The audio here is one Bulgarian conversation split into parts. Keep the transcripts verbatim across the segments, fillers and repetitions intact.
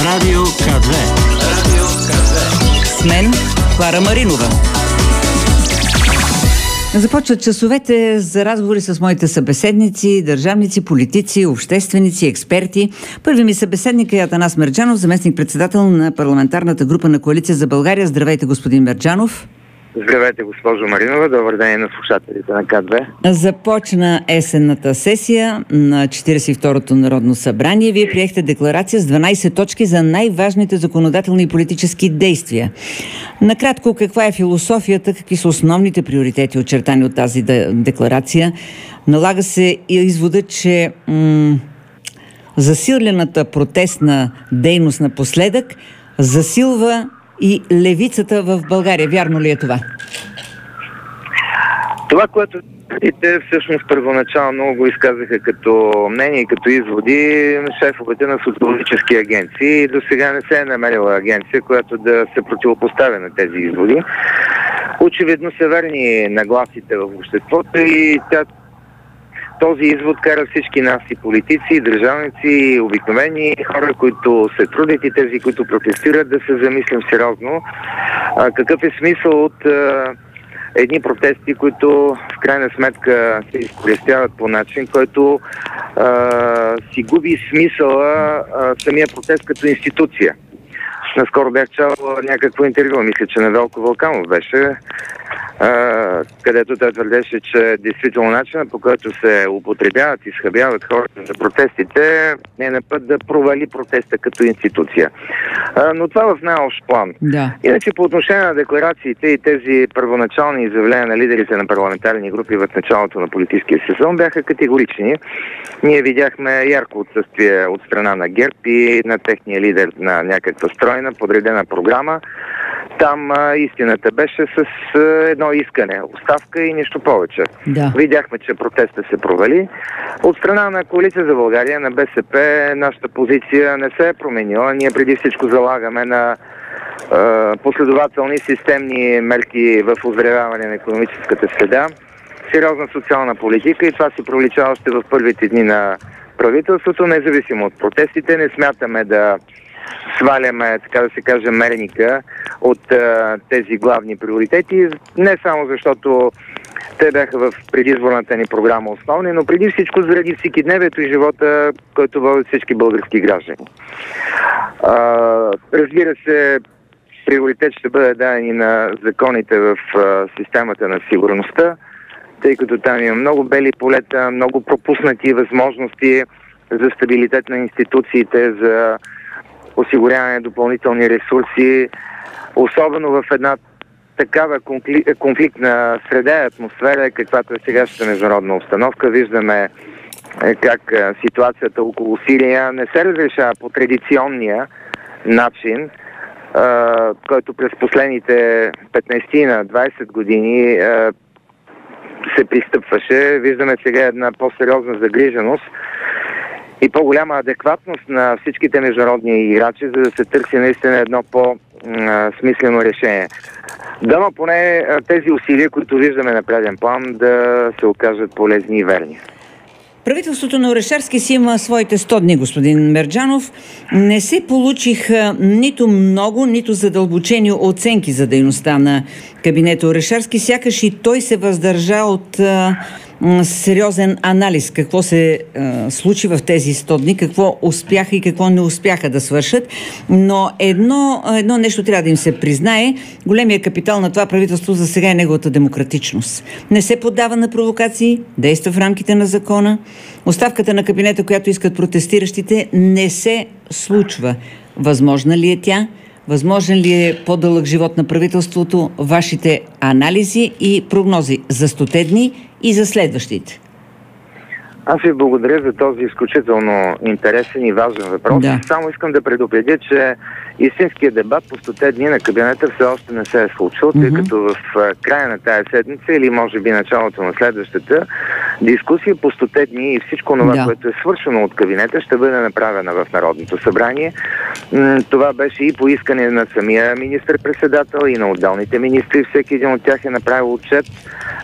Радио К две. Радио К две. С мен Клара Маринова. Започват часовете за разговори с моите събеседници, държавници, политици, общественици, експерти. Първи ми събеседник е Атанас Мерджанов, заместник-председател на парламентарната група на Коалиция за България. Здравейте, господин Мерджанов. Здравейте, госпожо Маринова. Добър ден на слушателите на К две. Започна есенната сесия на четиридесет и второто Народно събрание. Вие приехте декларация с дванадесет точки за най-важните законодателни и политически действия. Накратко, каква е философията, какви са основните приоритети, очертани от тази декларация? Налага се и извода, че м- засилената протестна дейност напоследък засилва и левицата в България. Вярно ли е това? Това, което те всъщност първоначално го изказаха като мнение и като изводи шефовете на социологически агенции. До сега не се е намерила агенция, която да се противопоставя на тези изводи. Очевидно са верни нагласите в обществото и тя този извод кара всички нас и политици, и държавници, и обикновени хора, които се трудят и тези, които протестират, да се замислим сериозно а, какъв е смисъл от а, едни протести, които в крайна сметка се изкористяват по начин, който а, си губи смисъла а, самия протест като институция. Наскоро бях чал някакво интервю, мисля, че на Велко Вълканов беше, Uh, където той твърдеше, че действително начинът, по който се употребяват и изхабяват хората за протестите, е на път да провали протеста като институция. Uh, но това в най-общ план. Да. Иначе по отношение на декларациите и тези първоначални изявления на лидерите на парламентарни групи в началото на политическия сезон бяха категорични. Ние видяхме ярко отсъствие от страна на ГЕРБ и на техния лидер на някаква стройна, подредена програма. Там а, истината беше с а, едно искане, оставка и нищо повече. Да. Видяхме, че протеста се провали. От страна на Коалиция за България, на БСП, нашата позиция не се е променила. Ние преди всичко залагаме на а, последователни системни мерки в оздравяване на икономическата среда, сериозна социална политика и това се пролича още в първите дни на правителството, независимо от протестите. Не смятаме да сваляме, така да се каже, мерника от а, тези главни приоритети, не само защото те бяха в предизборната ни програма основни, но преди всичко заради всекидневието и живота, който водят всички български граждани. А, разбира се, приоритет ще бъде даден и на законите в а, системата на сигурността, тъй като там има много бели полета, много пропуснати възможности за стабилитет на институциите, за осигуряване на допълнителни ресурси, особено в една такава конфликтна среда и атмосфера, каквато е сегашната международна обстановка. Виждаме как ситуацията около Сирия не се разрешава по традиционния начин, който през последните петнадесет на двадесет години се пристъпваше. Виждаме сега една по-сериозна загриженост и по-голяма адекватност на всичките международни играчи, за да се търси наистина едно по-смислено решение. Дано поне тези усилия, които виждаме на преден план, да се окажат полезни и верни. Правителството на Орешарски си има своите сто дни, господин Мерджанов. Не се получиха нито много, нито задълбочени оценки за дейността на кабинета Орешарски. Сякаш и той се въздържа от а, сериозен анализ. Какво се а, случи в тези сто дни, какво успяха и какво не успяха да свършат. Но едно, едно нещо трябва да им се признае. Големия капитал на това правителство за сега е неговата демократичност. Не се поддава на провокации, действа в рамките на закона. Оставката на кабинета, която искат протестиращите, не се случва. Възможна ли е тя? Възможен ли е по-дълъг живот на правителството? Вашите анализи и прогнози за стоте дни и за следващите? Аз ви благодаря за този изключително интересен и важен въпрос. Да. Само искам да предупредя, че истинският дебат по стоте дни на кабинета все още не се е случил, тъй mm-hmm. като в края на тая седмица или може би началото на следващата дискусия по стоте дни и всичко това, да. което е свършено от кабинета, ще бъде направена в Народното събрание. Това беше и по искане на самия министър-председател и на отделните министри. Всеки един от тях е направил отчет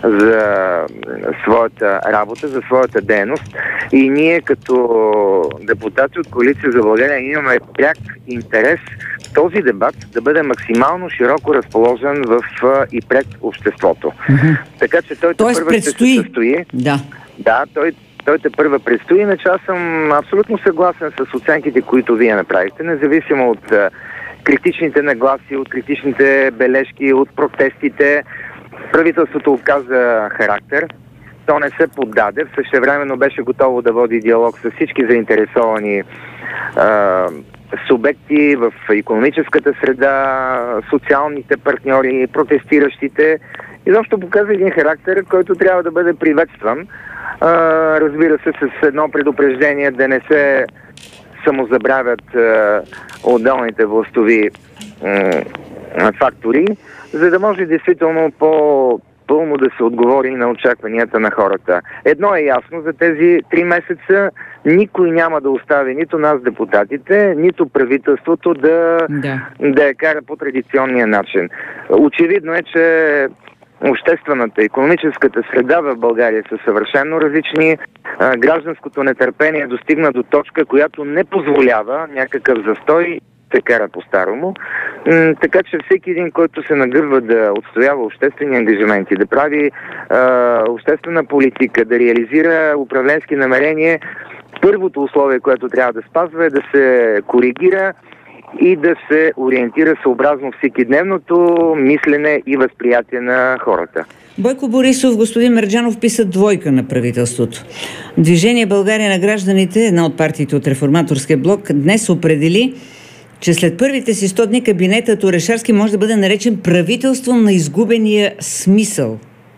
за своята работа, за своята дейност. И ние като депутати от Коалиция за България имаме пряк интерес този дебат да бъде максимално широко разположен в и пред обществото. Mm-hmm. Така че той Тоест, първа предстои. ще се състои. Да. Да, той Той те първа предстои, иначе аз съм абсолютно съгласен с оценките, които вие направихте, независимо от а, критичните нагласи, от критичните бележки, от протестите. Правителството отказа характер, то не се поддаде, същевременно беше готово да води диалог с всички заинтересовани а, субекти в икономическата среда, социалните партньори, протестиращите. И защо показва един характер, който трябва да бъде приветстван. Uh, разбира се, с едно предупреждение да не се самозабравят uh, отделните властови uh, фактори, за да може действително по-пълно да се отговори на очакванията на хората. Едно е ясно, за тези три месеца никой няма да остави нито нас депутатите, нито правителството да, да. да я кара по традиционния начин. Очевидно е, че обществената, икономическата среда в България са съвършено различни. Гражданското нетърпение достигна до точка, която не позволява някакъв застой се кара по-старому. Така че всеки един, който се нагърва да отстоява обществени ангажименти, да прави е, обществена политика, да реализира управленски намерения, първото условие, което трябва да спазва, е да се коригира и да се ориентира съобразно всекидневното мислене и възприятие на хората. Бойко Борисов, господин Мерджанов писат двойка на правителството. Движение България на гражданите, една от партиите от Реформаторския блок, днес определи, че след първите си сто дни кабинетът Орешарски може да бъде наречен правителство на изгубения смисъл.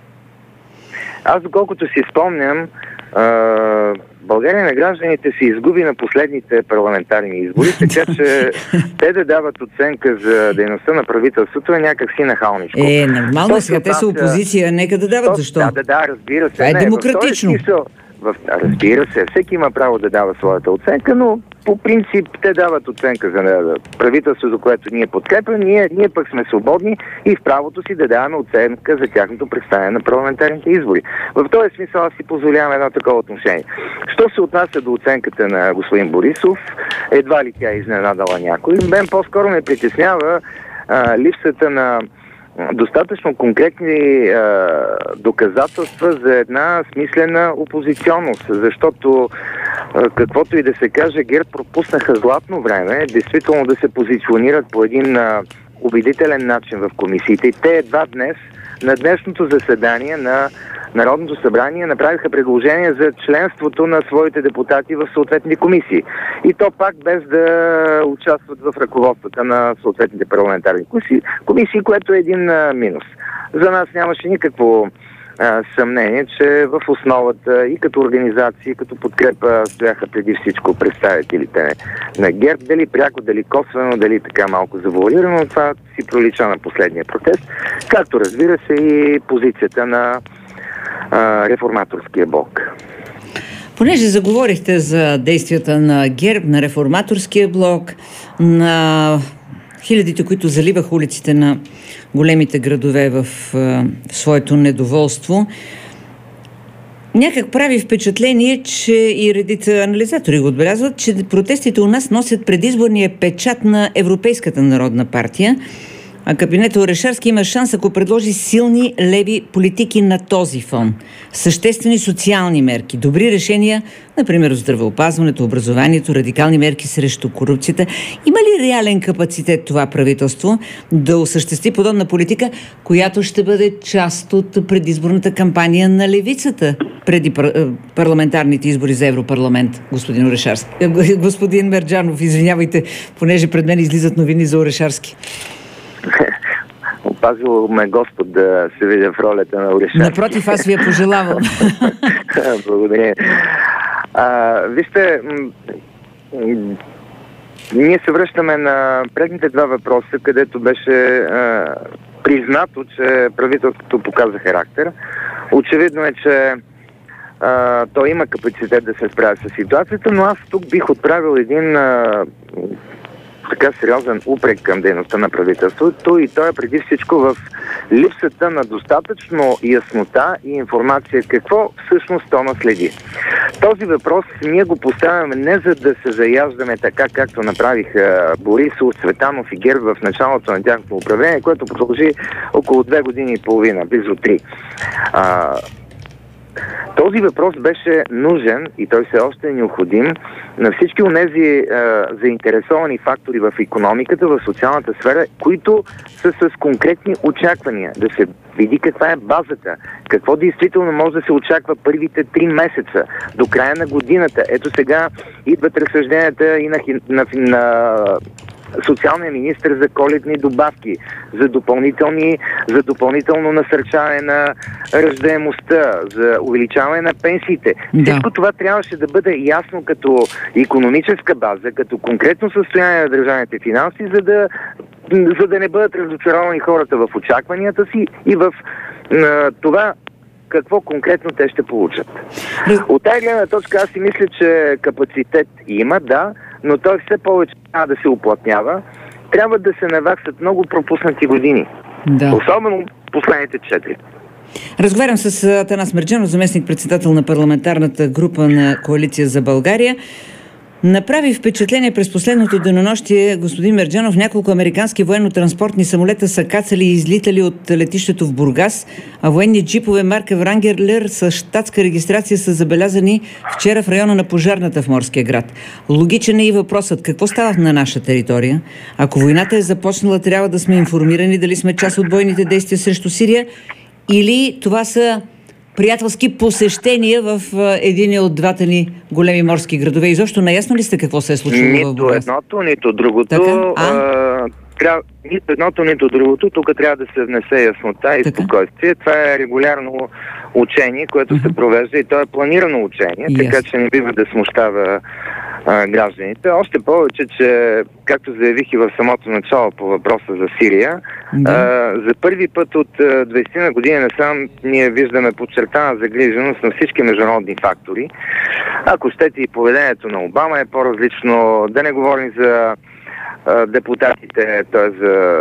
Аз, доколкото си спомням, България на гражданите се изгуби на последните парламентарни избори, така че те да дават оценка за дейността на правителството е някакси нахалничко. Е, нормално, сега те са опозиция, нека да дават, защо? Да, да, да, разбира се. Това е не, демократично. В, разбира се, всеки има право да дава своята оценка, но по принцип те дават оценка за правителството, което ние подкрепяме. Ние, ние пък сме свободни и в правото си да даваме оценка за тяхното представяне на парламентарните избори. В този смисъл аз си позволявам едно такова отношение. Що се отнася до оценката на господин Борисов, едва ли тя е изненадала някой. Мен по-скоро ме притеснява а, липсата на достатъчно конкретни а, доказателства за една смислена опозиционност, защото а, каквото и да се каже, ГЕРБ пропуснаха златно време, действително да се позиционират по един а, убедителен начин в комисиите. И те едва днес, на днешното заседание на Народното събрание, направиха предложение за членството на своите депутати в съответните комисии. И то пак без да участват в ръководствата на съответните парламентарни комисии, което е един а, минус. За нас нямаше никакво а, съмнение, че в основата и като организации, и като подкрепа стояха преди всичко представителите на ГЕРБ, дали пряко, дали косвено, дали така малко завуалирано, това си пролича на последния протест, както разбира се и позицията на Реформаторския блок. Понеже заговорихте за действията на ГЕРБ, на Реформаторския блок, на хилядите, които заливаха улиците на големите градове в а, своето недоволство, някак прави впечатление, че и редица анализатори го отбелязват, че протестите у нас носят предизборния печат на Европейската народна партия, а кабинетът Орешарски има шанс, ако предложи силни леви политики на този фон. Съществени социални мерки, добри решения, например от здравеопазването, образованието, радикални мерки срещу корупцията. Има ли реален капацитет това правителство да осъществи подобна политика, която ще бъде част от предизборната кампания на левицата преди пар- парламентарните избори за Европарламент, господин Орешарски? Господин Мерджанов, извинявайте, понеже пред мен излизат новини за Орешарски. Опазил ме Господ да се видя в ролята на Орешарски. Напротив, аз ви я пожелавам. Благодаря. А, вижте, м- м- ние се връщаме на предните два въпроса, където беше а, признато, че правителството показа характер. Очевидно е, че а, той има капацитет да се справя с ситуацията, но аз тук бих отправил един а, така сериозен упрек към дейността на правителството и той е преди всичко в липсата на достатъчно яснота и информация какво всъщност то наследи. Този въпрос ние го поставяме не за да се заяждаме така, както направиха Борисов, Цветанов и ГЕРБ в началото на тяхното управление, което продължи около две години и половина, близо три. А, Този въпрос беше нужен и той все още е необходим на всички онези е, заинтересовани фактори в икономиката, в социалната сфера, които са с конкретни очаквания. Да се види каква е базата, какво действително може да се очаква първите три месеца до края на годината. Ето сега идват разсъжденията и на, на, на социалния министр за коледни добавки, за, допълнителни, за допълнително насърчаване на раждаемостта, за увеличаване на пенсиите. Да. Всичко това трябваше да бъде ясно като икономическа база, като конкретно състояние на държавните финанси, за да, за да не бъдат разочаровани хората в очакванията си и в а, това какво конкретно те ще получат. От тази гледна точка аз си мисля, че капацитет има, да, но той все повече трябва да се уплътнява. Трябва да се наваксат много пропуснати години. Да. Особено последните четири. Разговарям с Атанас Мерджанов, заместник-председател на парламентарната група на Коалиция за България. Направи впечатление през последното денонощие, господин Мерджанов, няколко американски военно-транспортни самолета са кацали и излитали от летището в Бургас, а военни джипове марка Wrangler с щатска регистрация са забелязани вчера в района на пожарната в Морския град. Логичен е и въпросът: какво става на наша територия? Ако войната е започнала, трябва да сме информирани дали сме част от бойните действия срещу Сирия, или това са приятелски посещения в един от двата ни големи морски градове. Изобщо наясно ли сте какво се е случило нито в Бургас? Нито едното, нито другото. А? А, трябва, нито едното, нито другото. Тук трябва да се внесе яснота и така? Спокойствие. Това е регулярно учение, което uh-huh. се провежда и то е планирано учение, yes. така че не бива да смущава а, гражданите. Още повече, че както заявих и в самото начало по въпроса за Сирия, да. а, за първи път от двайсет години насам ние виждаме подчертана загриженост на всички международни фактори. Ако щете, и поведението на Обама е по-различно, да не говорим за а, депутатите, т.е. за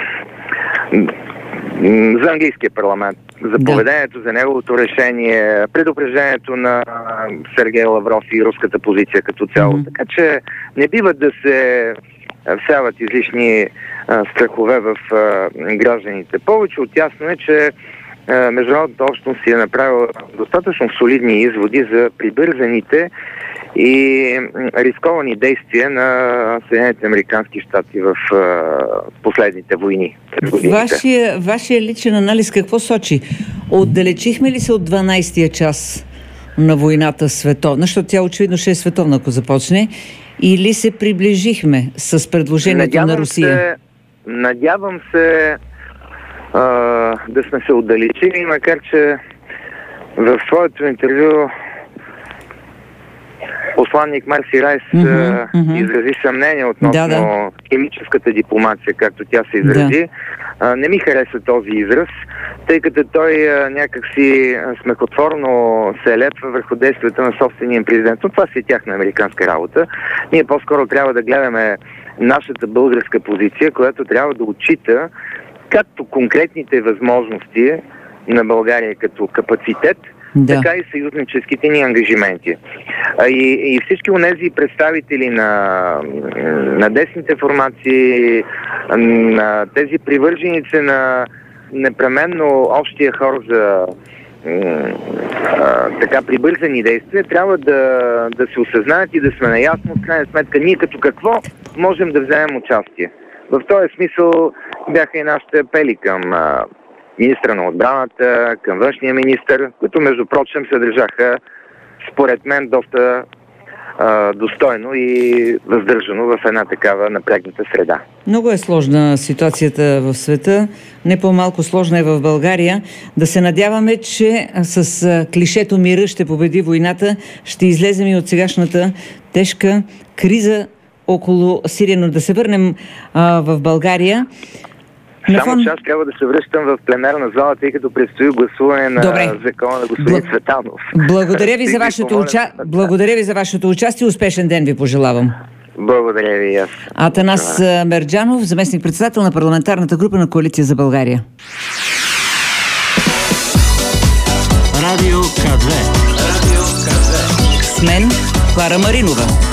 за английския парламент, за поведението, да. за неговото решение, предупреждението на Сергей Лавров и руската позиция като цяло. Mm-hmm. Така че не бива да се всяват излишни а, страхове в а, гражданите. Повече от ясно е, че а, международната общност си е направила достатъчно солидни изводи за прибързаните и рисковани действия на Съединените американски щати в а, последните войни. Вашия, вашия личен анализ какво сочи? Отдалечихме ли се от дванайсетия час на войната световна, защото тя очевидно ще е световна, ако започне, или се приближихме с предложението надявам на Русия? Се, надявам се а, да сме се отдалечили, макар че в своето интервю посланник Марси Райс uh-huh, uh-huh. изрази съмнение относно да, да. химическата дипломация, както тя се изрази. Да. Не ми хареса този израз, тъй като той някакси смехотворно се лепва върху действията на собствения президент. Но това си е тяхна американска работа. Ние по-скоро трябва да гледаме нашата българска позиция, която трябва да отчита както конкретните възможности на България като капацитет, да. така и съюзническите ни ангажименти. И, и всички онези представители на, на десните формации, на тези привърженици на непременно общия хор за а, така прибързани действия, трябва да, да се осъзнаят и да сме наясно, в крайна сметка, ние като какво можем да вземем участие. В този смисъл бяха и нашите апели към а, министра на отбраната, към външния министър, които между прочим се държаха според мен доста а, достойно и въздържано в една такава напрегната среда. Много е сложна ситуацията в света, не по-малко сложна е в България. Да се надяваме, че с клишето "мира ще победи войната" ще излезем и от сегашната тежка криза около Сирия. Но да се върнем а, в България. Само фон... че аз трябва да се връщам в пленарна зала, тъй като предстои гласуване на Добре. закона на господин Бл... Цветанов. Благодаря ви, за вашето уча... Благодаря ви за вашето участие. Успешен ден ви пожелавам. Благодаря ви и аз. Атанас Мерджанов, заместник-председател на парламентарната група на Коалиция за България. Радио К две. Радио К две. С мен Клара Маринова.